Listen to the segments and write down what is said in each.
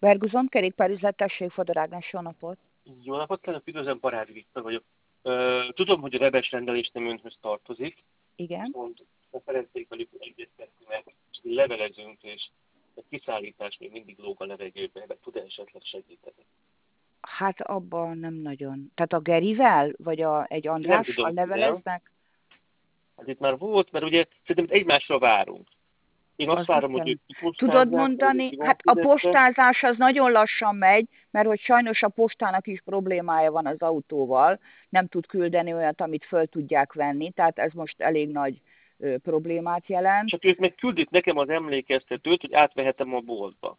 Verguzon, kerékpárüzlet, tessék, Fodor Ágnes, jó napot. Jó napot kívánok, üdvözlöm, Parádi Viktor vagyok. Tudom, hogy a webes rendelés nem önhöz tartozik, Igen. viszont szeretnék velük egyeztetni, mert levelezünk, és a kiszállítás még mindig lóg a levegőbe, de tud esetleg segíteni? Hát abban nem nagyon. Tehát a Gerivel, vagy egy Nem Andrással tudom, kivel. leveleznek? Hát itt már volt, mert ugye szerintem egymásra várunk. Én azt Az mit várom, hogy jelent? ők kipostázzák, Tudod hogy ők mondani, ki van hát a fizetve. postázás az nagyon lassan megy, mert hogy sajnos a postának is problémája van az autóval, nem tud küldeni olyat, amit föl tudják venni, tehát ez most elég nagy problémát jelent. Csak ők meg küldik nekem az emlékeztetőt, hogy átvehetem a boltba.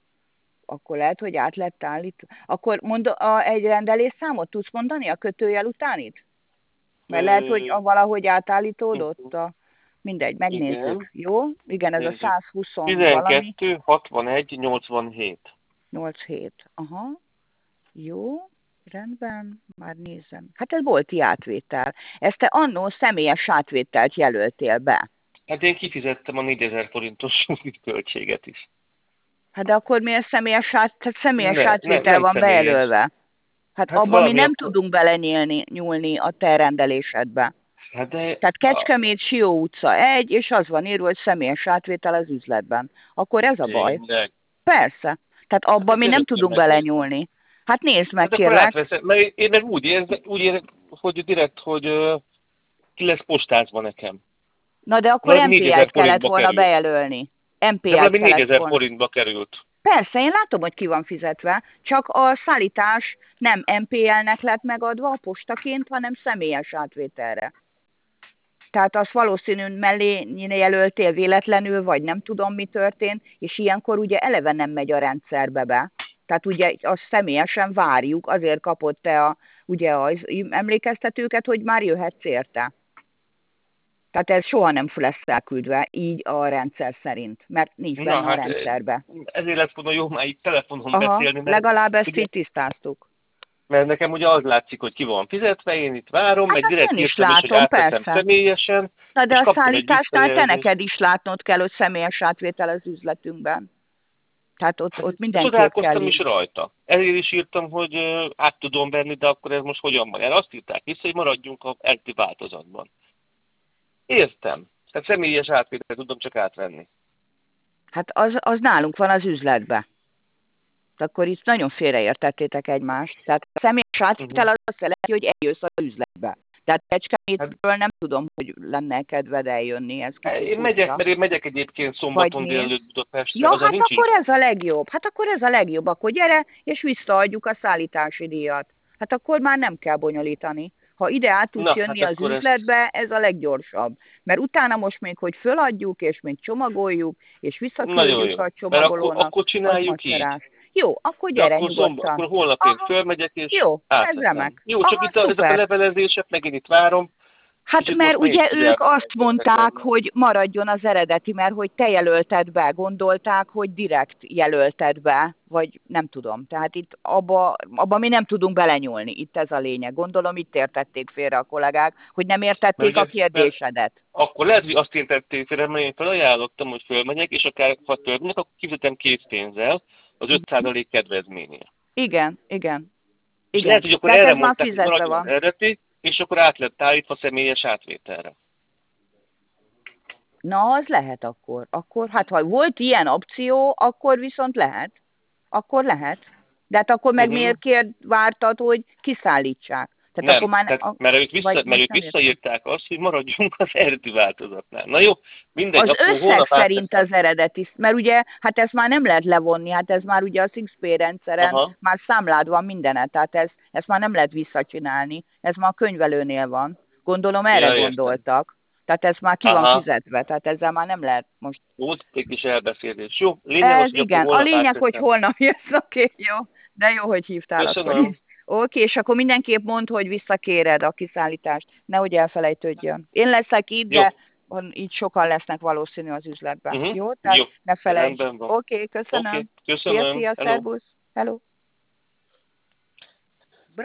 Akkor lehet, hogy át lett állítva. Akkor egy rendelésszámot tudsz mondani a kötőjel utánit? Mert lehet, hogy valahogy átállítódott mindegy, megnézzük. Igen, Jó? Igen, ez a nézzük. 120 valami. 12, 61, 87. 87. Aha. Jó, rendben, már nézem. Hát ez bolti átvétel. Ezt te annó személyes átvételt jelöltél be. Hát én kifizettem a 4000 forintos költséget is. Hát de akkor miért személyes átvétel Nem van személyes. bejelölve? Hát Hát abban mi valami nem akkor... tudunk nyúlni a te rendelésedbe. Hát de... Tehát Kecskemét, Sió utca 1, és az van írva, hogy személyes átvétel az üzletben. Akkor ez a baj. Tényleg. Persze. Tehát Hát abban mi akkor nem örökre tudunk megnézem. belenyúlni. Hát nézd meg, Hát akkor kérlek. átveszem, mert én meg úgy érzem, hogy direkt, hogy ki lesz postázva nekem. Na de akkor Valami 4000 MPL-t kellett forintba volna került. bejelölni. De MPL-t valami kellett 4000 volna. forintba került. Persze, én látom, hogy ki van fizetve, csak a szállítás nem MPL-nek lett megadva a postaként, hanem személyes átvételre. Tehát azt valószínűen mellé jelöltél véletlenül, vagy nem tudom, mi történt, és ilyenkor ugye eleve nem megy a rendszerbe be. Tehát ugye azt személyesen várjuk, azért kapott te ugye az emlékeztetőket, hogy már jöhetsz érte. Tehát ez soha nem lesz elküldve így a rendszer szerint, mert nincs Na benne a hát rendszerbe. ezért lett volna jó már itt telefonon Aha, beszélni, legalább ezt ugye, így tisztáztuk. mert nekem ugye az látszik, hogy ki van fizetve, én itt várom, Hát meg azt direkt én is írtam is, hogy látom, átveszem persze. személyesen, Na de és a kaptam egy szállításnál te visszajelzést. neked is látnod kell, hogy személyes átvétel az üzletünkben. Tehát ott mindenképp kell Csodálkoztam is rajta. Ezért is írtam, hogy át tudom venni, de akkor ez most hogyan van? Erre azt írták vissza, hogy maradjunk a eredeti változatban. Értem. Tehát személyes átvételt tudom csak átvenni. Hát az nálunk van az üzletben. Akkor itt nagyon félreértettétek egymást. Tehát a személyes átvétel az azt jelenti, hogy eljössz az üzletbe. Tehát Kecskemétről nem tudom, hogy lenne kedved eljönni. Ez kicsit Én megyek, furcsa. mert én megyek egyébként Vagy szombaton mész. délelőtt Budapestre, Ja, azzal hát nincs így. akkor ez a legjobb. Hát akkor ez a legjobb. Akkor gyere, és visszaadjuk a szállítási díjat. Hát akkor már nem kell bonyolítani. Ha ide át tudsz Na, jönni hát az akkor ezt... üzletbe, ez a leggyorsabb. Mert utána most még, hogy föladjuk, és még csomagoljuk, és Nagyon visszaküldjük jó. a Mert csomagolónak, akkor az csináljuk így. macerás. Jó, akkor De gyere akkor nyugodtan. akkor holnap én Aha, fölmegyek, és jó, ez átveszem. remek. Jó, csak Aha, itt ezek a szuper. levelezések, meg én itt várom. Hát Kicsit mert most ugye meg is ők azt elkezdtek mondták, lenni. hogy maradjon az eredeti, mert hogy te jelölted be, gondolták, hogy direkt jelölted be, vagy nem tudom. Tehát itt abba mi nem tudunk belenyúlni, itt ez a lényeg. Gondolom itt értették félre a kollégák, hogy nem Mert értették a ugye, mert kérdésedet. akkor lehet, hogy azt értették félre, mert én felajánlottam, hogy fölmegyek, és akár ha többnek, akkor kifizetem készpénzzel az 5% kedvezményért. Igen, igen, És lehet, igen. hogy akkor Tehát erre ez már mondták, hogy fizetve maradjon az van. eredeti, és akkor át lett állítva személyes átvételre. Na, az lehet akkor. Akkor, hát ha volt ilyen opció, akkor viszont lehet. Akkor lehet. De hát akkor meg Uh-huh. miért vártad, hogy kiszállítsák? Tehát akkor Nem, már tehát, mert vagy most ők nem értem. visszaírták azt, hogy maradjunk az eredeti változatnál. Na jó, mindegy, Az akkor összeg holnap szerint átveszem. az eredeti, mert ugye, hát ezt már nem lehet levonni, hát ez már ugye a 6P rendszeren Aha, már számlád van mindenet, tehát ezt már nem lehet visszacsinálni, ez már a könyvelőnél van. Gondolom erre ja, értem. gondoltak, tehát ez már ki van Aha, fizetve, tehát ezzel már nem lehet most. volt egy kis elbeszélés. Jó, lényeg az, Ez hogy akkor igen, a holnap lényeg, hogy átveszem. holnap jössz, oké, jó, de jó, hogy hívtál akkor Köszönöm. is. Oké, és akkor mindenképp mondd, hogy visszakéred a kiszállítást, nehogy elfelejtődjön. Én leszek itt, Jó. de így sokan lesznek valószínű az üzletben. Uh-huh. Jó? Tehát Jó, ne felejtsd. rendben van. Oké, köszönöm. Oké, Szia, köszönöm. szia, Hello. szervusz. Hello.